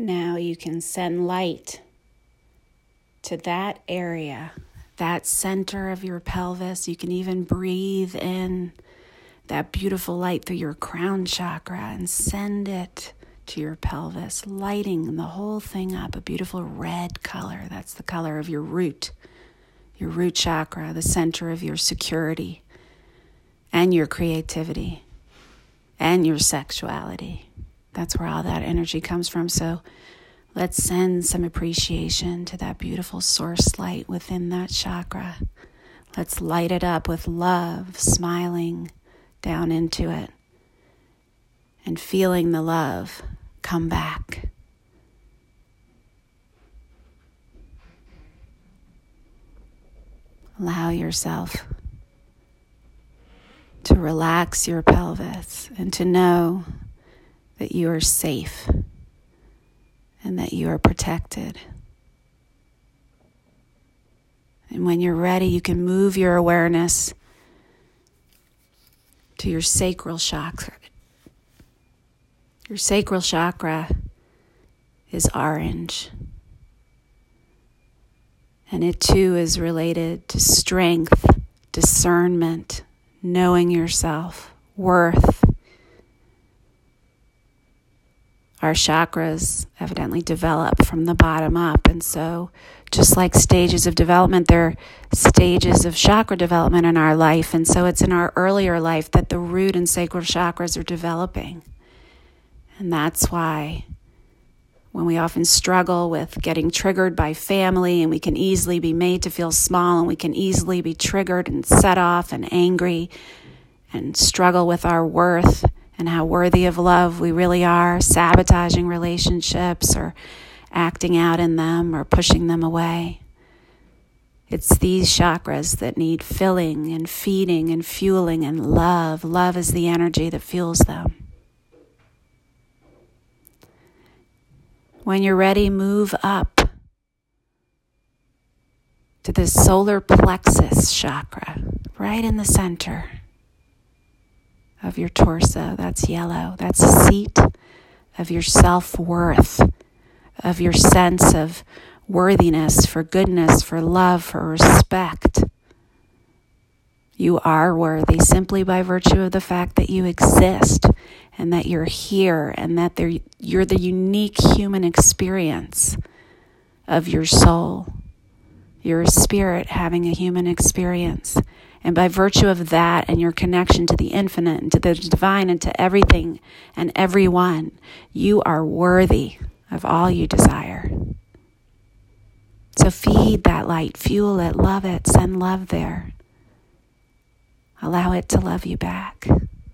Now you can send light to that area, that center of your pelvis. You can even breathe in that beautiful light through your crown chakra and send it to your pelvis, lighting the whole thing up, a beautiful red color. That's the color of your root chakra, the center of your security and your creativity and your sexuality. That's where all that energy comes from. So let's send some appreciation to that beautiful source light within that chakra. Let's light it up with love, smiling down into it and feeling the love come back. Allow yourself to relax your pelvis and to know that you are safe and that you are protected. And when you're ready, you can move your awareness to your sacral chakra. Your sacral chakra is orange. And it too is related to strength, discernment, knowing yourself, worth. Our chakras evidently develop from the bottom up. And so just like stages of development, there are stages of chakra development in our life. And so it's in our earlier life that the root and sacral chakras are developing. And that's why when we often struggle with getting triggered by family, and we can easily be made to feel small, and we can easily be triggered and set off and angry and struggle with our worth and how worthy of love we really are, sabotaging relationships or acting out in them or pushing them away. It's these chakras that need filling and feeding and fueling and love. Love is the energy that fuels them. When you're ready, move up to the solar plexus chakra, right in the center of your torso. That's yellow. That's the seat of your self-worth, of your sense of worthiness, for goodness, for love, for respect. You are worthy simply by virtue of the fact that you exist and that you're here and that you're the unique human experience of your soul. You're a spirit having a human experience. And by virtue of that and your connection to the infinite and to the divine and to everything and everyone, you are worthy of all you desire. So feed that light, fuel it, love it, send love there. Allow it to love you back.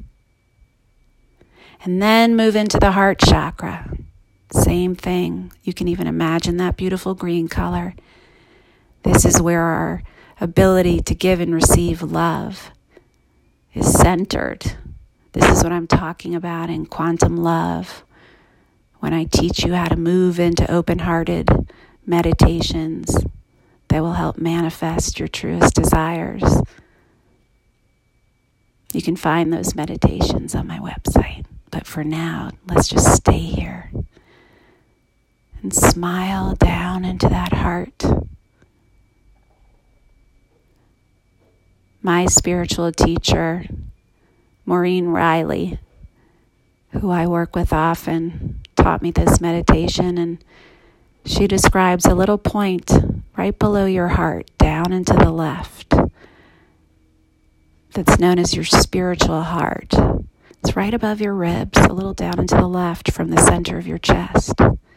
And then move into the heart chakra. Same thing. You can even imagine that beautiful green color. This is where our ability to give and receive love is centered. This is what I'm talking about in quantum love. When I teach you how to move into open-hearted meditations that will help manifest your truest desires. You can find those meditations on my website. But for now, let's just stay here and smile down into that heart. My spiritual teacher, Maureen Riley, who I work with often, taught me this meditation, and she describes a little point right below your heart, down into the left, that's known as your spiritual heart. It's right above your ribs, a little down into the left from the center of your chest.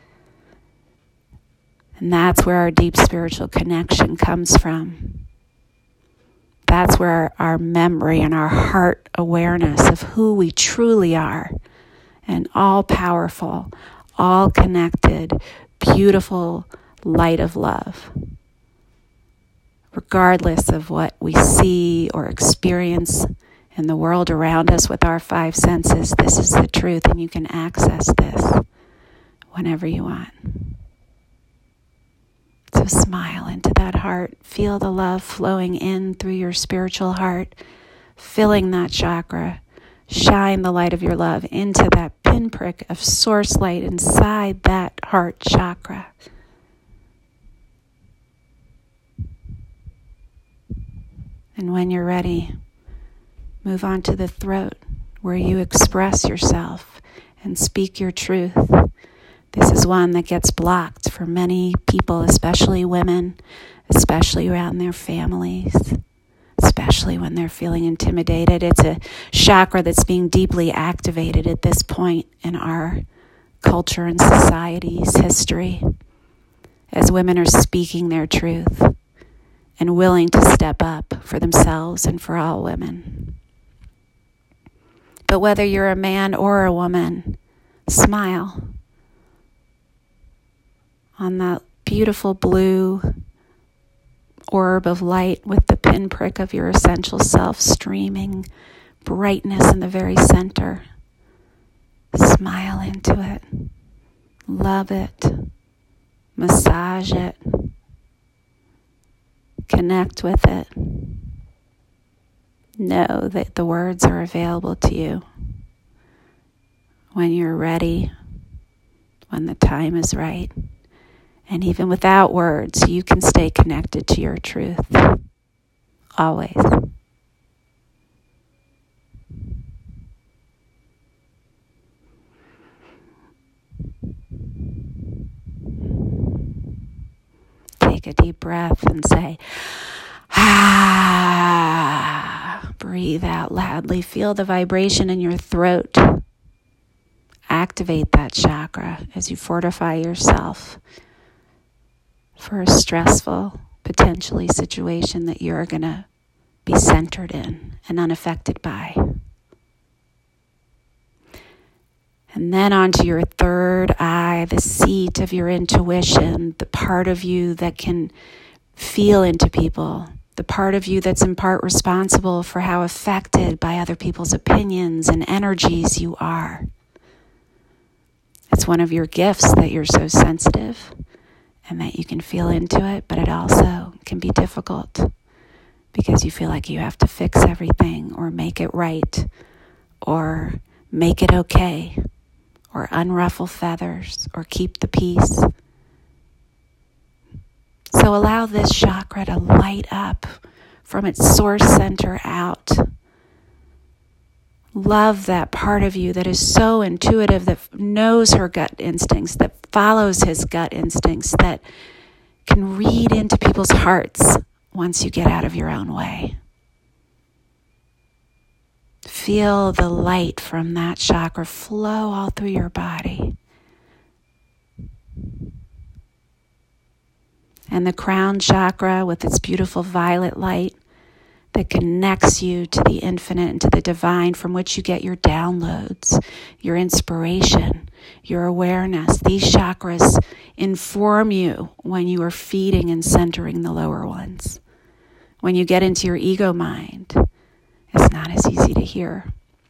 And that's where our deep spiritual connection comes from. That's where our memory and our heart awareness of who we truly are, an all-powerful, all-connected, beautiful light of love. Regardless of what we see or experience in the world around us with our five senses, this is the truth, and you can access this whenever you want. So smile into that heart. Feel the love flowing in through your spiritual heart, filling that chakra. Shine the light of your love into that pinprick of source light inside that heart chakra. And when you're ready, move on to the throat, where you express yourself and speak your truth. This is one that gets blocked for many people, especially women, especially around their families, especially when they're feeling intimidated. It's a chakra that's being deeply activated at this point in our culture and society's history, as women are speaking their truth and willing to step up for themselves and for all women. But whether you're a man or a woman, smile on that beautiful blue orb of light with the pinprick of your essential self streaming brightness in the very center. Smile into it. Love it. Massage it. Connect with it. Know that the words are available to you when you're ready, when the time is right. And even without words, you can stay connected to your truth. Always. Take a deep breath and say, ah. Breathe out loudly. Feel the vibration in your throat. Activate that chakra as you fortify yourself for a stressful, potentially situation that you're going to be centered in and unaffected by. And then onto your third eye, the seat of your intuition, the part of you that can feel into people, the part of you that's in part responsible for how affected by other people's opinions and energies you are. It's one of your gifts that you're so sensitive and that you can feel into it, but it also can be difficult because you feel like you have to fix everything or make it right or make it okay or unruffle feathers or keep the peace. So allow this chakra to light up from its source center out. Love that part of you that is so intuitive, that knows her gut instincts, that follows his gut instincts, that can read into people's hearts once you get out of your own way. Feel the light from that chakra flow all through your body. And the crown chakra with its beautiful violet light that connects you to the infinite and to the divine, from which you get your downloads, your inspiration, your awareness. These chakras inform you when you are feeding and centering the lower ones. When you get into your ego mind, it's not as easy to hear.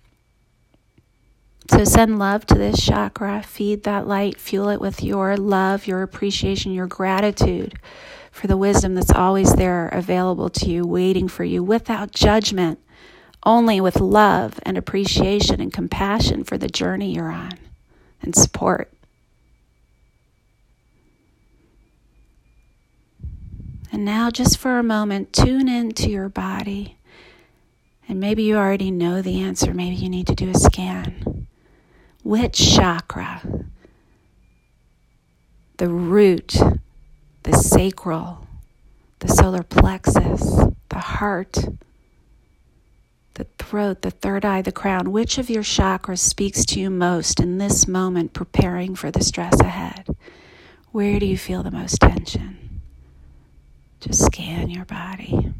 So send love to this chakra, feed that light, fuel it with your love, your appreciation, your gratitude for the wisdom that's always there available to you, waiting for you without judgment, only with love and appreciation and compassion for the journey you're on and support. And now just for a moment, tune into your body. And maybe you already know the answer. Maybe you need to do a scan. Which chakra, the root, the sacral, the solar plexus, the heart, the throat, the third eye, the crown, which of your chakras speaks to you most in this moment, preparing for the stress ahead? Where do you feel the most tension? Just scan your body.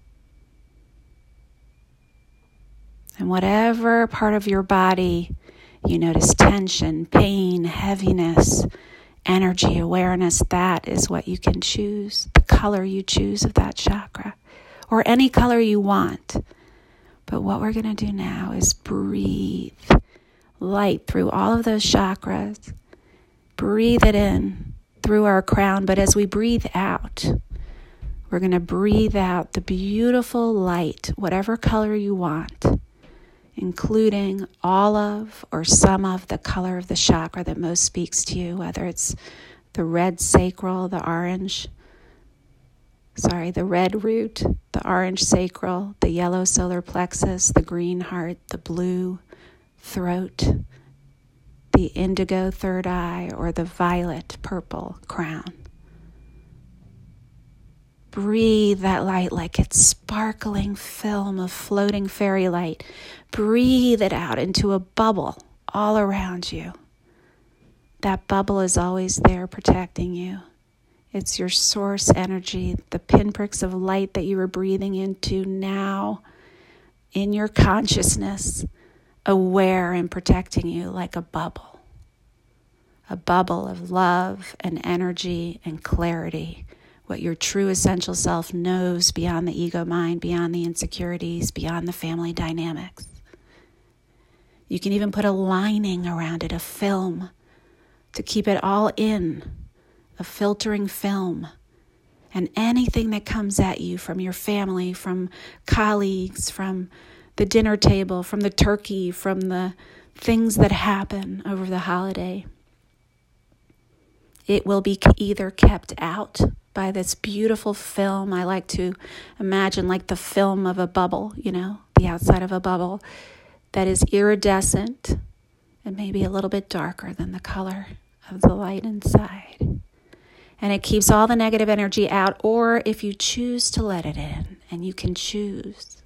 And whatever part of your body you notice tension, pain, heaviness, energy, awareness, that is what you can choose, the color you choose of that chakra, or any color you want. But what we're going to do now is breathe light through all of those chakras. Breathe it in through our crown, but as we breathe out, we're going to breathe out the beautiful light, whatever color you want, including all of or some of the color of the chakra that most speaks to you, whether it's the red sacral, the red root, the orange sacral, the yellow solar plexus, the green heart, the blue throat, the indigo third eye, or the violet purple crown. Breathe that light like it's sparkling film of floating fairy light. Breathe it out into a bubble all around you. That bubble is always there protecting you. It's your source energy, the pinpricks of light that you are breathing into now in your consciousness, aware and protecting you like a bubble of love and energy and clarity, what your true essential self knows beyond the ego mind, beyond the insecurities, beyond the family dynamics. You can even put a lining around it, a film, to keep it all in, a filtering film. And anything that comes at you from your family, from colleagues, from the dinner table, from the turkey, from the things that happen over the holiday, it will be either kept out by this beautiful film. I like to imagine like the film of a bubble, the outside of a bubble that is iridescent and maybe a little bit darker than the color of the light inside. And it keeps all the negative energy out, or if you choose to let it in, and you can choose,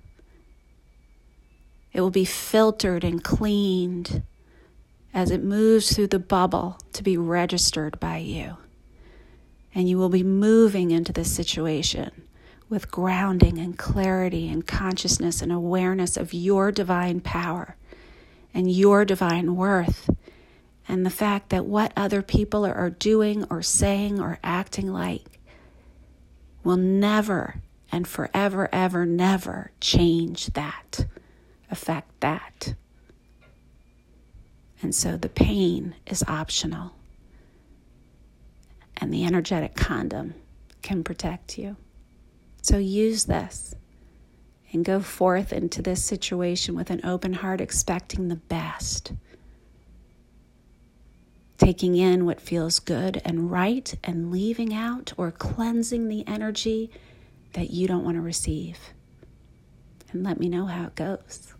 it will be filtered and cleaned as it moves through the bubble to be registered by you. And you will be moving into this situation with grounding and clarity and consciousness and awareness of your divine power and your divine worth, and the fact that what other people are doing or saying or acting like will never and forever, ever, never change that, affect that. And so the pain is optional, and the energetic condom can protect you. So use this and go forth into this situation with an open heart, expecting the best. Taking in what feels good and right, and leaving out or cleansing the energy that you don't want to receive. And let me know how it goes.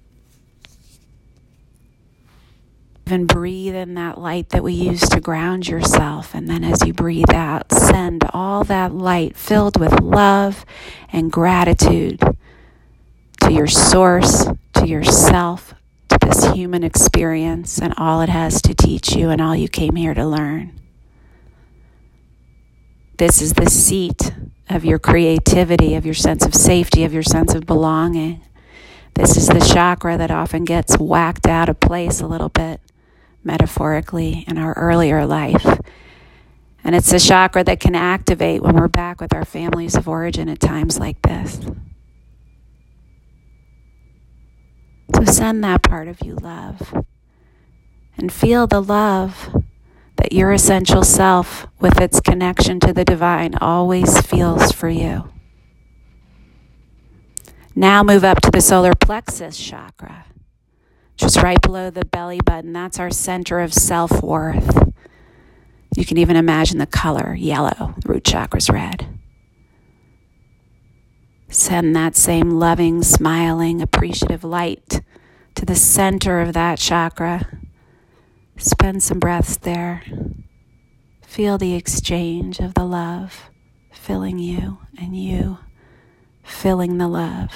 And breathe in that light that we use to ground yourself. And then as you breathe out, send all that light filled with love and gratitude to your source, to yourself, to this human experience and all it has to teach you and all you came here to learn. This is the seat of your creativity, of your sense of safety, of your sense of belonging. This is the chakra that often gets whacked out of place a little bit, metaphorically, in our earlier life. And it's the chakra that can activate when we're back with our families of origin at times like this. So send that part of you love, and feel the love that your essential self, with its connection to the divine, always feels for you. Now move up to the solar plexus chakra, just right below the belly button. That's our center of self-worth. You can even imagine the color, yellow. The root chakra's red. Send that same loving, smiling, appreciative light to the center of that chakra. Spend some breaths there. Feel the exchange of the love filling you and you filling the love.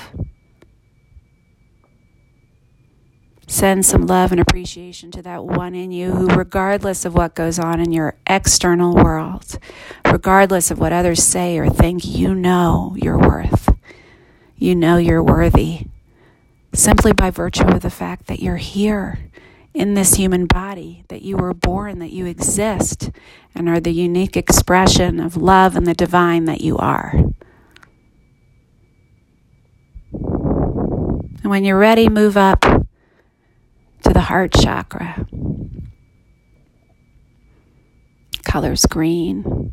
Send some love and appreciation to that one in you who, regardless of what goes on in your external world, regardless of what others say or think, you know your worth. You know you're worthy, simply by virtue of the fact that you're here in this human body, that you were born, that you exist, and are the unique expression of love and the divine that you are. And when you're ready, move up to the heart chakra. Color's green.